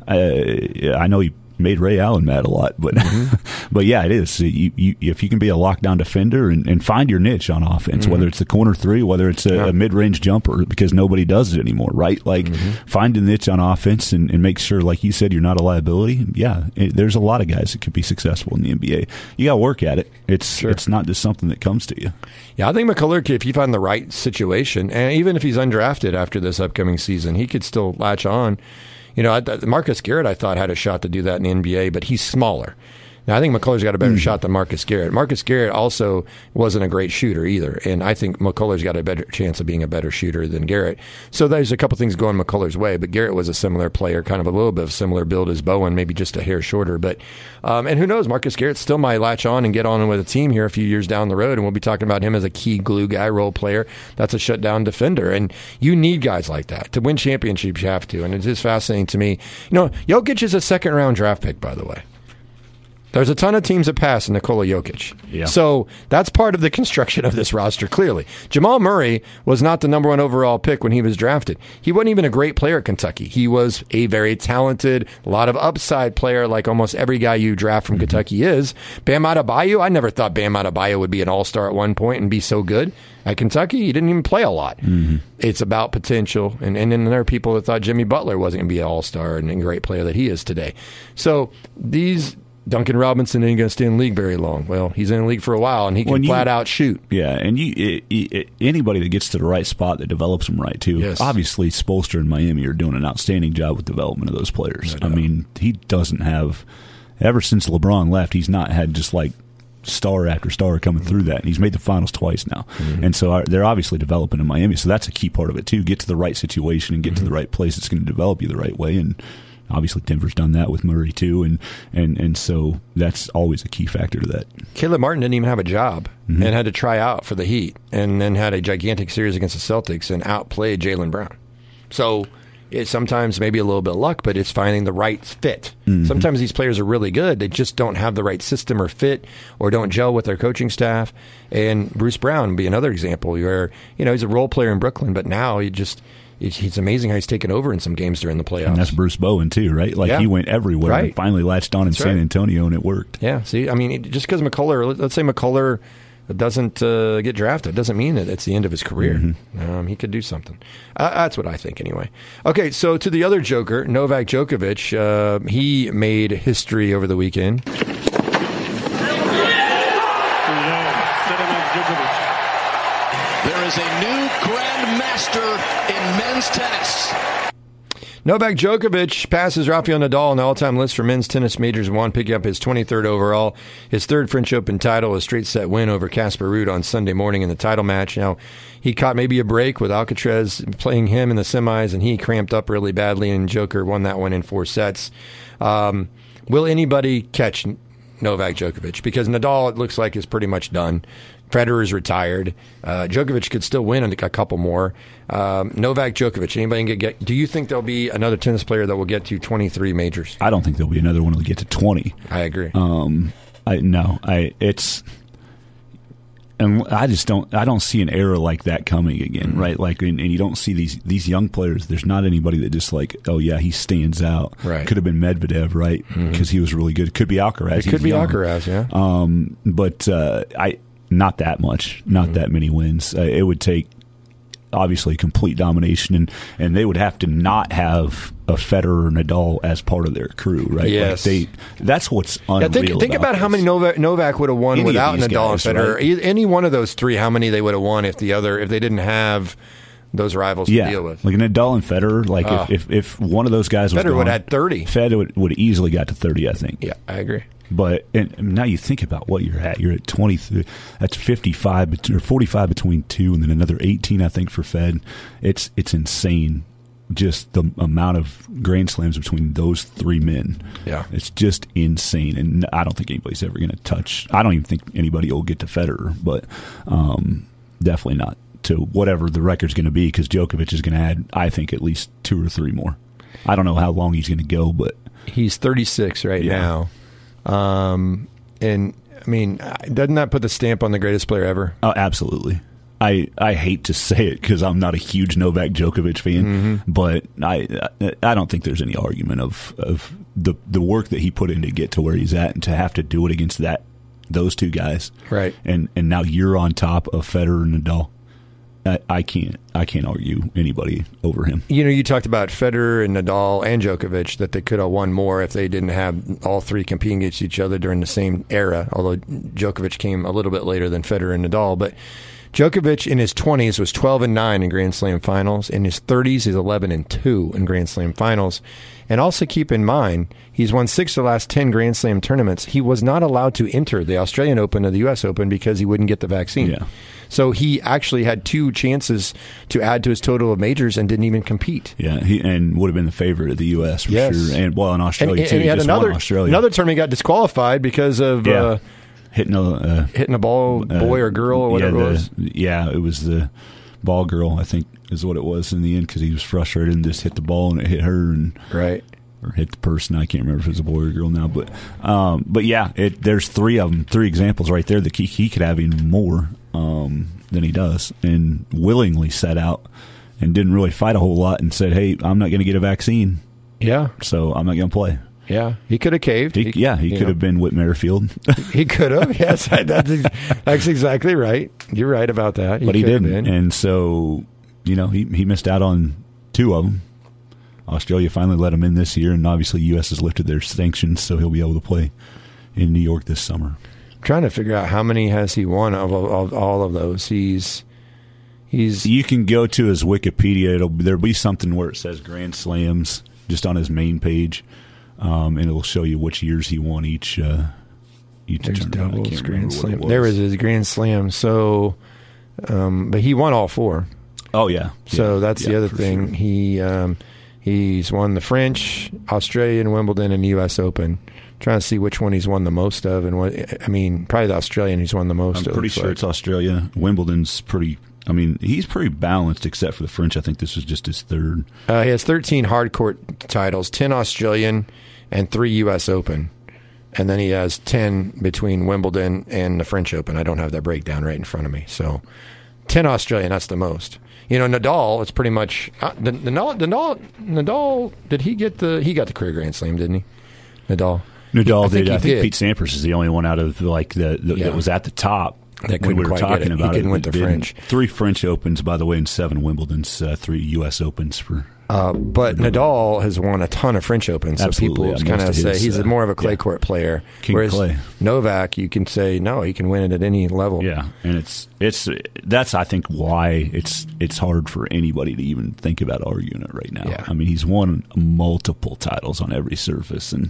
uh, I know he made Ray Allen mad a lot, but mm-hmm. but yeah, it is. You, you, if you can be a lockdown defender and, and find your niche on offense, mm-hmm. whether it's the corner three, whether it's a, yeah. a mid-range jumper, because nobody does it anymore, right? Like mm-hmm. find a niche on offense and, and make sure, like you said, you're not a liability. Yeah, it, there's a lot of guys that could be successful in the N B A. You got to work at it. It's sure. it's not just something that comes to you. Yeah, I think McCullough, if you find the right situation, and even if he's undrafted after this upcoming season, he could still latch on. You know, Marcus Garrett, I thought, had a shot to do that in the N B A, but he's smaller. Now, I think McCullough's got a better mm. shot than Marcus Garrett. Marcus Garrett also wasn't a great shooter either, and I think McCullough's got a better chance of being a better shooter than Garrett. So there's a couple things going McCullough's way, but Garrett was a similar player, kind of a little bit of similar build as Bowen, maybe just a hair shorter. But um, and who knows, Marcus Garrett still might latch on and get on with a team here a few years down the road, and we'll be talking about him as a key glue guy, role player. That's a shutdown defender, and you need guys like that to win championships. You have to, and it's just fascinating to me. You know, Jokic is a second round draft pick, by the way. There's a ton of teams that pass Nikola Jokic. Yeah. So that's part of the construction of this roster, clearly. Jamal Murray was not the number one overall pick when he was drafted. He wasn't even a great player at Kentucky. He was a very talented, a lot of upside player like almost every guy you draft from mm-hmm. Kentucky is. Bam Adebayo, I never thought Bam Adebayo would be an all-star at one point and be so good. At Kentucky, he didn't even play a lot. Mm-hmm. It's about potential. And, and then there are people that thought Jimmy Butler wasn't going to be an all-star and a great player that he is today. So these... Duncan Robinson ain't going to stay in the league very long. Well, he's in the league for a while, and he can you, flat out shoot. Yeah, and you it, it, anybody that gets to the right spot that develops them right, too. Yes. Obviously, Spoelstra and Miami are doing an outstanding job with development of those players. I mean, he doesn't have, ever since LeBron left, he's not had just like star after star coming mm-hmm. through that, and he's made the finals twice now. Mm-hmm. And so they're obviously developing in Miami, so that's a key part of it, too. Get to the right situation and get mm-hmm. to the right place that's going to develop you the right way, and obviously, Denver's done that with Murray, too, and, and, and so that's always a key factor to that. Caleb Martin didn't even have a job mm-hmm. and had to try out for the Heat, and then had a gigantic series against the Celtics and outplayed Jaylen Brown. So it's sometimes maybe a little bit of luck, but it's finding the right fit. Mm-hmm. Sometimes these players are really good. They just don't have the right system or fit or don't gel with their coaching staff. And Bruce Brown would be another example where, you know, he's a role player in Brooklyn, but now he just – it's amazing how he's taken over in some games during the playoffs. And that's Bruce Bowen, too, right? Like, yeah. he went everywhere right. and finally latched on in that's San right. Antonio, and it worked. Yeah, see, I mean, just because McCullough, let's say McCullough doesn't uh, get drafted, doesn't mean that it's the end of his career. Mm-hmm. Um, he could do something. Uh, that's what I think, anyway. Okay, so to the other Joker, Novak Djokovic, uh, he made history over the weekend. There is a new grandmaster in men's tennis. Novak Djokovic passes Rafael Nadal on the all-time list for men's tennis majors and won, picking up his twenty-third overall, his third French Open title, a straight-set win over Casper Ruud on Sunday morning in the title match. Now, he caught maybe a break with Alcaraz playing him in the semis, and he cramped up really badly, and Joker won that one in four sets. Um, will anybody catch Novak Djokovic? Because Nadal, it looks like, is pretty much done. Federer's retired. Uh, Djokovic could still win a couple more. Um, Novak Djokovic, anybody can get? Do you think there'll be another tennis player that will get to twenty-three majors? I don't think there'll be another one that'll get to twenty. I agree. Um, I no, I it's, and I just don't. I don't see an era like that coming again, mm-hmm. right? Like, and, and you don't see these these young players. There's not anybody that just like, oh yeah, he stands out. Right. Could have been Medvedev, right? Because mm-hmm. he was really good. Could be Alcaraz. It could He's be young. Alcaraz, yeah. Um, but uh, I. Not that much, not mm-hmm. that many wins. Uh, it would take, obviously, complete domination, and, and they would have to not have a Federer or Nadal as part of their crew, right? Yes. Like they, that's what's unreal. Yeah, think think about, about how many Novak, Novak would have won Any without Nadal guys, and Federer. Right? Any one of those three, how many they would have won if the other if they didn't have those rivals yeah. to deal with. Like Nadal and Federer, like oh. if, if if one of those guys was Federer gone, would have had thirty. Federer would, would have easily got to thirty, I think. Yeah, I agree. But and now you think about what you're at. You're at twenty. That's fifty-five or forty-five between two, and then another eighteen, I think, for Fed. It's it's insane just the amount of Grand Slams between those three men. Yeah. It's just insane. And I don't think anybody's ever going to touch. I don't even think anybody will get to Federer, but um, definitely not to whatever the record's going to be, because Djokovic is going to add, I think, at least two or three more. I don't know how long he's going to go, but he's thirty-six right Yeah. now. Um, and, I mean, doesn't that put the stamp on the greatest player ever? Oh, absolutely. I, I hate to say it because I'm not a huge Novak Djokovic fan, Mm-hmm. but I I don't think there's any argument of of the the work that he put in to get to where he's at, and to have to do it against that those two guys, Right. And and now you're on top of Federer and Nadal. I, I can't I can't argue anybody over him. You know, you talked about Federer and Nadal and Djokovic, that they could have won more if they didn't have all three competing against each other during the same era, although Djokovic came a little bit later than Federer and Nadal. But Djokovic in his twenties was twelve and nine in Grand Slam finals. In his thirties, he's eleven and two in Grand Slam finals. And also keep in mind, he's won six of the last ten Grand Slam tournaments. He was not allowed to enter the Australian Open or the U S Open because he wouldn't get the vaccine. Yeah. So he actually had two chances to add to his total of majors and didn't even compete. Yeah, he and would have been the favorite of the U S for Yes. sure, and well in Australia and, too. and he had just won another Australia. another tournament, got disqualified because of yeah. uh, hitting a uh, hitting a ball, boy or girl or whatever yeah, it was. the, yeah, it was the ball girl, I think is what it was in the end, because he was frustrated and just hit the ball and it hit her and Right. or hit the person. I can't remember if it was a boy or a girl now, but um, but yeah, it, there's three of them, three examples right there that he, he could have even more um, than he does, and willingly set out and didn't really fight a whole lot and said, "Hey, I'm not going to get a vaccine, Yeah, so I'm not going to play." yeah. He could have caved. He, yeah, he you could know. have been Whit Merrifield, He could have. Yes, that's, ex- that's exactly right. You're right about that. but he could have didn't, been. and so you know he he missed out on two of them. Australia finally let him in this year, and obviously U S has lifted their sanctions, so he'll be able to play in New York this summer. Trying to figure out how many has he won of, of, of all of those. He's he's You can go to his Wikipedia. It'll there'll be something where it says Grand Slams just on his main page, um, and it'll show you which years he won each. Uh, each there's tournament. I doubles can't Grand remember what Slam. it was. There was his Grand Slam. So, um, but he won all four. Oh yeah. So Yeah. that's the Yeah, other for thing. sure. He um, he's won the French, Australian, Wimbledon, and U S Open. Trying to see which one he's won the most of, and what I mean, probably the Australian he's won the most. I'm of. pretty sure but- it's Australia. Wimbledon's pretty. I mean, he's pretty balanced except for the French. I think this was just his third. Uh, he has thirteen hard court titles, ten Australian, and three U S Open. And then he has ten between Wimbledon and the French Open. I don't have that breakdown right in front of me. So ten Australian, that's the most. You know, Nadal, it's pretty much uh, Nadal, Nadal, Nadal, did he get the, he got the career Grand Slam, didn't he? Nadal. Nadal I think did. he I think did. Pete Sampras is the only one out of like the, the Yeah. that was at the top. That when couldn't we were quite get talking it. He about couldn't it. win the It didn't. French. Three French Opens, by the way, and seven Wimbledon's, uh, three U S Opens for. Uh, but Nadal has won a ton of French Opens, so Absolutely, people yeah, kind most of of say his, he's uh, more of a clay yeah. court player. King whereas Clay. Novak, you can say no, he can win it at any level. Yeah, and it's it's that's I think why it's it's hard for anybody to even think about arguing it right now. Yeah. I mean, he's won multiple titles on every surface, and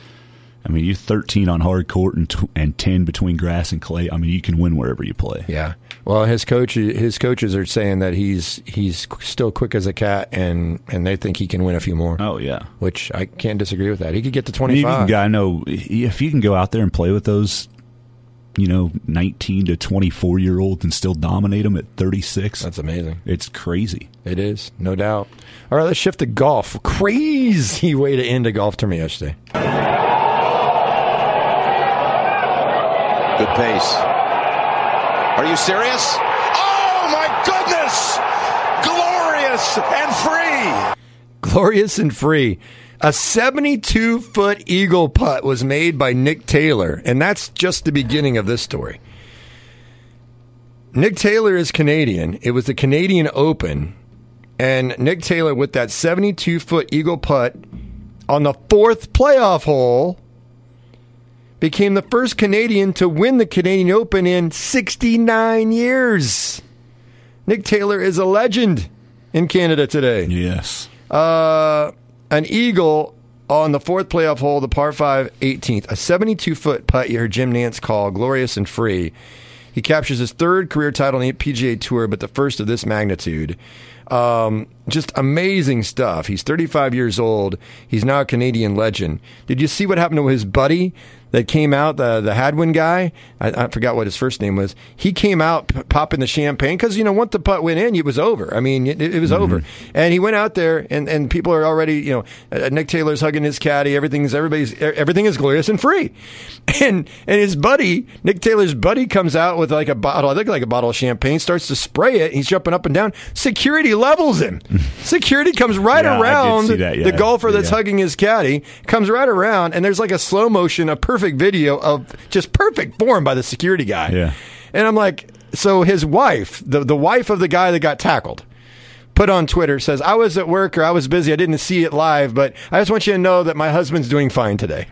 I mean, you're thirteen on hard court and tw- and ten between grass and clay. I mean, you can win wherever you play. Yeah. Well, his coach, his coaches are saying that he's he's still quick as a cat, and, and they think he can win a few more. Oh yeah, Which I can't disagree with that. He could get to I mean, you twenty-five. can, I know if you can go out there and play with those, you know, nineteen to twenty-four year olds and still dominate them at thirty-six. That's amazing. It's crazy. It is, no doubt. All right, let's shift to golf. Crazy way to end a golf tournament yesterday. Good pace. Are you serious? Oh, my goodness! Glorious and free! Glorious and free. A seventy-two foot eagle putt was made by Nick Taylor, and that's just the beginning of this story. Nick Taylor is Canadian. It was the Canadian Open, and Nick Taylor with that seventy-two foot eagle putt on the fourth playoff hole became the first Canadian to win the Canadian Open in sixty-nine years. Nick Taylor is a legend in Canada today. Yes. Uh, an eagle on the fourth playoff hole, the par five eighteenth. A seventy-two foot putt you heard Jim Nantz call glorious and free. He captures his third career title on the P G A Tour, but the first of this magnitude. Um, just amazing stuff. He's thirty-five years old. He's now a Canadian legend. Did you see what happened to his buddy that came out, the the Hadwin guy? I, I forgot what his first name was. He came out p- popping the champagne because, you know, once the putt went in, it was over. I mean, it, it was mm-hmm. over. And he went out there, and, and people are already, you know, uh, Nick Taylor's hugging his caddy. Everything's everybody's everything is glorious and free. And and his buddy, Nick Taylor's buddy, comes out with like a bottle, I think like a bottle of champagne, starts to spray it. He's jumping up and down. Security levels him. Security comes right yeah, around that, yeah. the golfer that's yeah. hugging his caddy, comes right around, and there's like a slow motion, a perfect video of just perfect form by the security guy. Yeah. And I'm like, so his wife, the, the wife of the guy that got tackled, put on Twitter, says, I was at work or I was busy. I didn't see it live, but I just want you to know that my husband's doing fine today.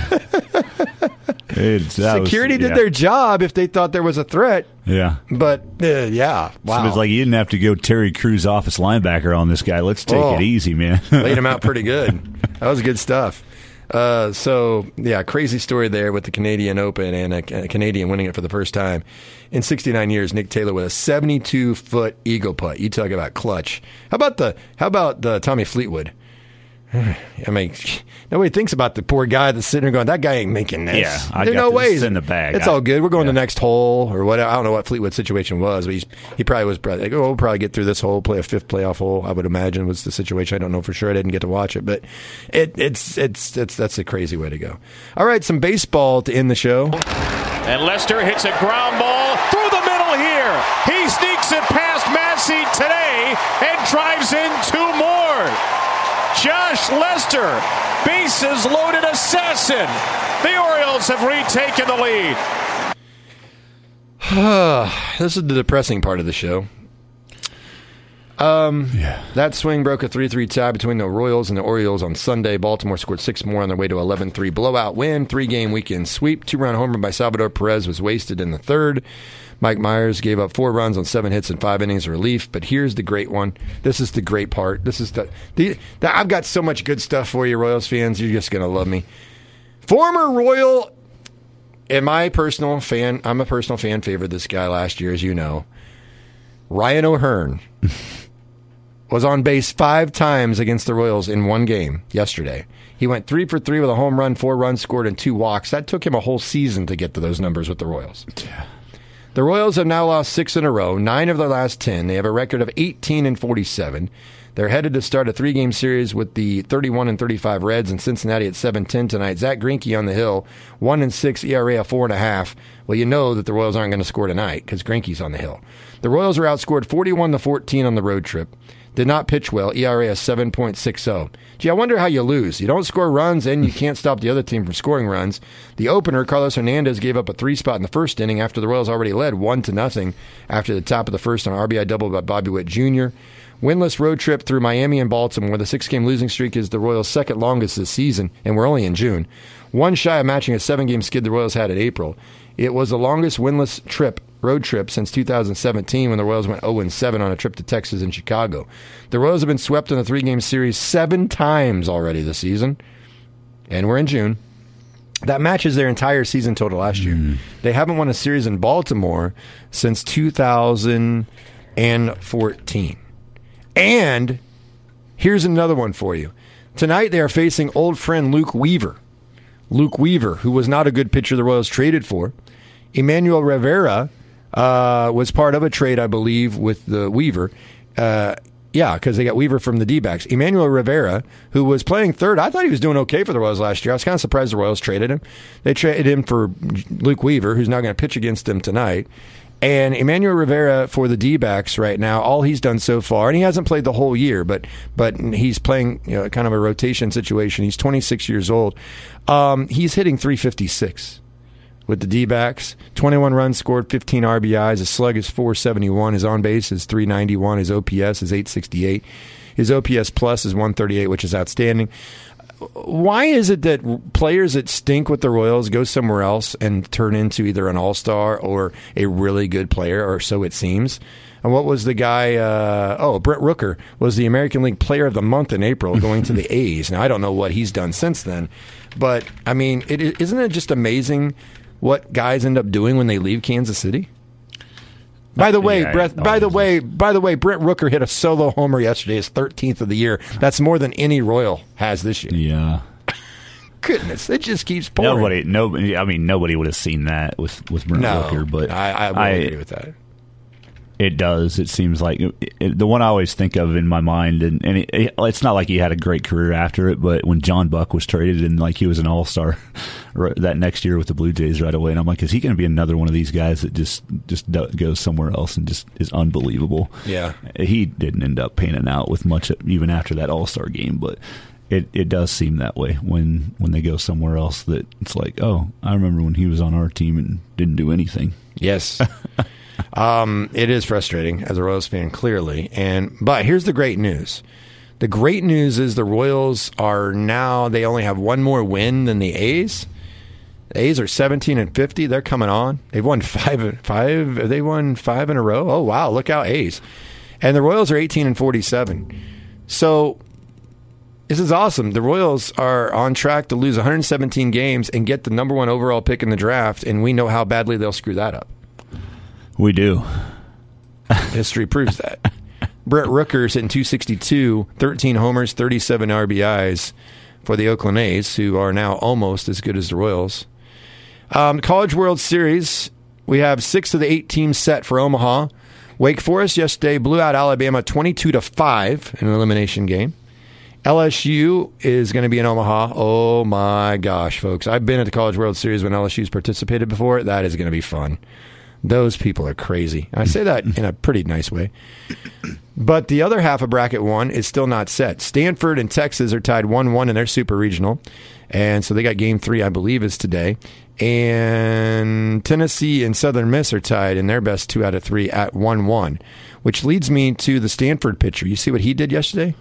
It's, Security was, did yeah. their job if they thought there was a threat. Yeah. But, uh, yeah. Wow. So it's like you didn't have to go Terry Crews office linebacker on this guy. Let's take oh, it easy, man. Laid him out pretty good. That was good stuff. Uh, so, yeah, crazy story there with the Canadian Open and a, a Canadian winning it for the first time in sixty-nine years. Nick Taylor with a seventy-two foot eagle putt. You talk about clutch. How about the How about the Tommy Fleetwood? I mean, nobody thinks about the poor guy that's sitting there going, that guy ain't making this. Yeah, I There's got no this ways. in the bag. It's I, all good. We're going yeah. to the next hole or whatever. I don't know what Fleetwood's situation was, but he's, he probably was probably like, oh, we'll probably get through this hole, play a fifth playoff hole, I would imagine was the situation. I don't know for sure. I didn't get to watch it, but it, it's, it's, it's, that's a crazy way to go. All right, some baseball to end the show. And Lester hits a ground ball through the middle here. He sneaks it past Massey today and drives in two more. Josh Lester, bases loaded assassin. The Orioles have retaken the lead. This is the depressing part of the show. Um, yeah. That swing broke a three three tie between the Royals and the Orioles on Sunday. Baltimore scored six more on their way to eleven three blowout win. Three-game weekend sweep. Two-run homer by Salvador Perez was wasted in the third. Mike Myers gave up four runs on seven hits and five innings of relief. But here's the great one. This is the great part. This is the, the, the I've got so much good stuff for you, Royals fans. You're just going to love me. Former Royal, and my personal fan, I'm a personal fan favorite of this guy last year, as you know. Ryan O'Hearn was on base five times against the Royals in one game yesterday. He went three for three with a home run, four runs scored, and two walks. That took him a whole season to get to those numbers with the Royals. The Royals have now lost six in a row, nine of their last ten. They have a record of eighteen and forty-seven. They're headed to start a three-game series with the thirty-one and thirty-five Reds in Cincinnati at seven ten tonight. Zach Greinke on the hill, one and six, E R A of four and a half. Well, you know that the Royals aren't going to score tonight because Greinke's on the hill. The Royals were outscored forty-one to fourteen on the road trip. Did not pitch well. E R A of seven point six oh. Gee, I wonder how you lose. You don't score runs, and you can't stop the other team from scoring runs. The opener, Carlos Hernandez, gave up a three spot in the first inning after the Royals already led one to nothing after the top of the first on R B I double by Bobby Witt Junior Winless road trip through Miami and Baltimore. The six-game losing streak is the Royals' second longest this season, and we're only in June. One shy of matching a seven-game skid the Royals had in April. It was the longest winless trip, road trip, since two thousand seventeen when the Royals went oh and seven on a trip to Texas and Chicago. The Royals have been swept in the three-game series seven times already this season, and we're in June. That matches their entire season total last year. Mm. They haven't won a series in Baltimore since two thousand fourteen. And here's another one for you. Tonight they are facing old friend Luke Weaver. Luke Weaver, who was not a good pitcher the Royals traded for. Emmanuel Rivera uh, was part of a trade, I believe, with the Weaver. Uh, yeah, because they got Weaver from the D-backs. Emmanuel Rivera, who was playing third, I thought he was doing okay for the Royals last year. I was kind of surprised the Royals traded him. They traded him for Luke Weaver, who's now going to pitch against them tonight. And Emmanuel Rivera for the D-backs right now, all he's done so far, and he hasn't played the whole year, but but he's playing, you know, kind of a rotation situation. He's twenty-six years old. Um, he's hitting three fifty-six with the D-backs. twenty-one runs scored, fifteen R B Is. His slug is four seventy-one. His on-base is three ninety-one. His O P S is eight sixty-eight. His O P S plus is one thirty-eight, which is outstanding. Why is it that players that stink with the Royals go somewhere else and turn into either an all-star or a really good player, or so it seems? And what was the guy, uh, oh, Brent Rooker was the American League Player of the Month in April going to the A's. Now, I don't know what he's done since then, but, I mean, it, isn't it just amazing what guys end up doing when they leave Kansas City? By the way, Yeah, Brett, oh, by the this way, by the way, Brett Rooker hit a solo homer yesterday, his thirteenth of the year. That's more than any Royal has this year. Yeah. Goodness, it just keeps pouring. Nobody, nobody. I mean, nobody would have seen that with with Brent no, Rooker, but I, I will I, agree with that. It does. It seems like it, it, the one I always think of in my mind, and, and it, it, it's not like he had a great career after it, but when John Buck was traded and like he was an all star that next year with the Blue Jays right away, and I'm like, is he going to be another one of these guys that just just goes somewhere else and just is unbelievable? Yeah, he didn't end up panning out with much even after that all star game, but. It it does seem that way when, when they go somewhere else that it's like, oh, I remember when he was on our team and didn't do anything. Yes. um, it is frustrating as a Royals fan, clearly. And but here's the great news. The great news is the Royals are now, they only have one more win than the A's. The A's are seventeen and fifty. They're coming on. They've won five, five, they won five in a row. Oh, wow. Look out, A's. And the Royals are eighteen and forty-seven. So this is awesome. The Royals are on track to lose one hundred seventeen games and get the number one overall pick in the draft, and we know how badly they'll screw that up. We do. History proves that. Brett Rooker's hitting two sixty-two, thirteen homers, thirty-seven R B Is for the Oakland A's, who are now almost as good as the Royals. Um, College World Series, we have six of the eight teams set for Omaha. Wake Forest yesterday blew out Alabama twenty-two to five in an elimination game. L S U is going to be in Omaha. Oh, my gosh, folks. I've been at the College World Series when L S U's participated before. That is going to be fun. Those people are crazy. I say that in a pretty nice way. But the other half of bracket one is still not set. Stanford and Texas are tied one one in their super regional. And so they got game three, I believe, is today. And Tennessee and Southern Miss are tied in their best two out of three at one one, which leads me to the Stanford pitcher. You see what he did yesterday?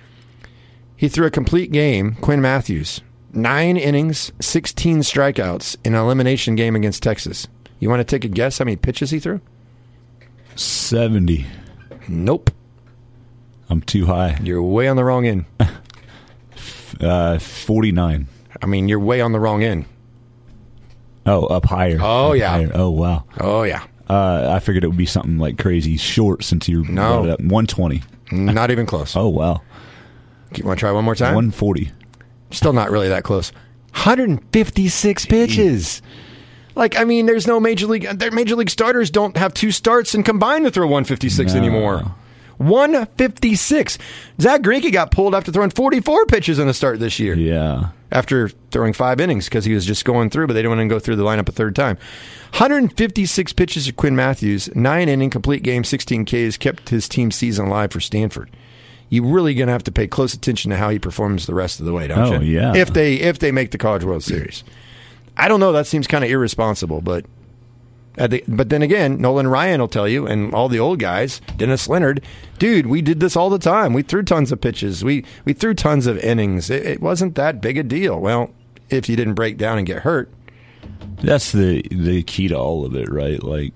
He threw a complete game, Quinn Matthews. Nine innings, sixteen strikeouts in an elimination game against Texas. You want to take a guess how many pitches he threw? seventy. Nope. I'm too high. You're way on the wrong end. uh, forty-nine. I mean, you're way on the wrong end. Oh, up higher. Oh, up yeah. Higher. Oh, wow. Oh, yeah. Uh, I figured it would be something like crazy short since you no. brought it up. one twenty. Not even close. Oh, wow. You want to try one more time? one forty. Still not really that close. one hundred fifty-six pitches. Like, I mean, there's no major league. Their major league starters don't have two starts and combine to throw one fifty-six no. anymore. one fifty-six. Zach Greinke got pulled after throwing forty-four pitches in a start this year. Yeah. After throwing five innings because he was just going through, but they didn't want to go through the lineup a third time. one hundred fifty-six pitches to Quinn Matthews, nine inning complete game, sixteen Ks, kept his team season alive for Stanford. You're really going to have to pay close attention to how he performs the rest of the way, don't oh, you? yeah. If they if they make the College World Series. I don't know. That seems kind of irresponsible, but at the, but then again, Nolan Ryan will tell you, and all the old guys, Dennis Leonard, dude, we did this all the time. We threw tons of pitches. We we threw tons of innings. It, it wasn't that big a deal. Well, if you didn't break down and get hurt. That's the the key to all of it, right? Like,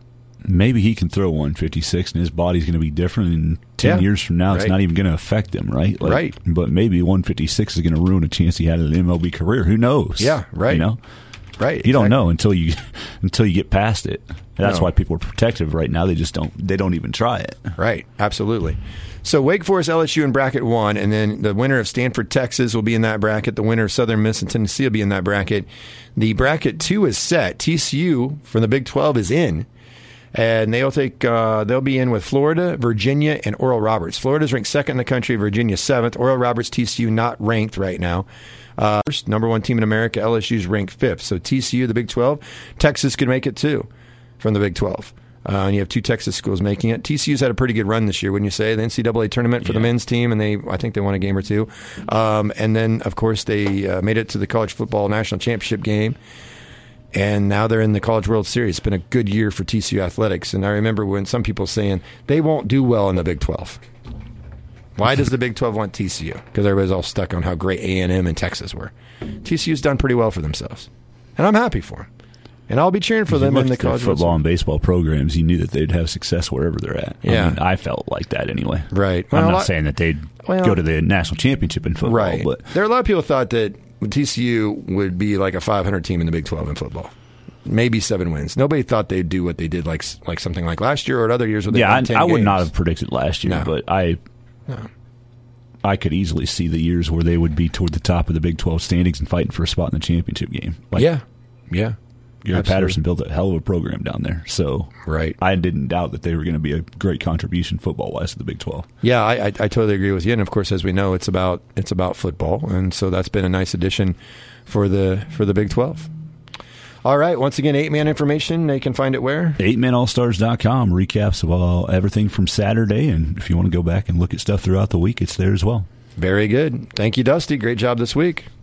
maybe he can throw one fifty-six and his body's going to be different in ten Yeah, years from now. It's right. not even going to affect him, right? Like, Right. But maybe one fifty-six is going to ruin a chance he had at an M L B career. Who knows? Yeah, right. You know? Right. You don't exactly. know until you until you get past it. That's No. why people are protective right now. They just don't they don't even try it. Right, absolutely. So Wake Forest, L S U in bracket one, and then the winner of Stanford, Texas will be in that bracket. The winner of Southern Miss and Tennessee will be in that bracket. The bracket two is set. T C U from the Big twelve is in, and they'll take uh, they'll be in with Florida, Virginia, and Oral Roberts. Florida's ranked second in the country, Virginia seventh. Oral Roberts, T C U not ranked right now. Uh, first, number one team in America, L S U's ranked fifth. So T C U, the Big twelve, Texas could make it too from the Big twelve. Uh, and you have two Texas schools making it. T C U's had a pretty good run this year, wouldn't you say? The N C double A tournament for Yeah. the men's team, and they I think they won a game or two. Um, and then, of course, they uh, made it to the College Football National Championship game. And now they're in the College World Series. It's been a good year for T C U athletics. And I remember when some people saying they won't do well in the Big twelve. Why does the Big twelve want T C U? Because everybody's all stuck on how great A and M and Texas were. T C U's done pretty well for themselves. And I'm happy for them. And I'll be cheering for them in the College World football Series. and baseball programs. You knew that they'd have success wherever they're at. Yeah. I mean, I felt like that anyway. Right. I'm Well, a not lot- saying that they'd well- go to the national championship in football, Right. but There are a lot of people thought that T C U would be like a five hundred team in the Big twelve in football. maybe seven wins. Nobody thought they'd do what they did, like like something like last year or other years where they yeah, won ten I, I would games. not have predicted last year, No. but I No. I could easily see the years where they would be toward the top of the Big twelve standings and fighting for a spot in the championship game. Like, yeah, yeah. Gary Absolutely. Patterson built a hell of a program down there, so Right. I didn't doubt that they were going to be a great contribution football-wise to the Big twelve. Yeah, I, I, I totally agree with you. And of course, as we know, it's about it's about football, and so that's been a nice addition for the for the Big twelve. All right, once again, eight-man information. They can find it where? eight man all stars dot com, recaps of all everything from Saturday, and if you want to go back and look at stuff throughout the week, it's there as well. Very good. Thank you, Dusty. Great job this week.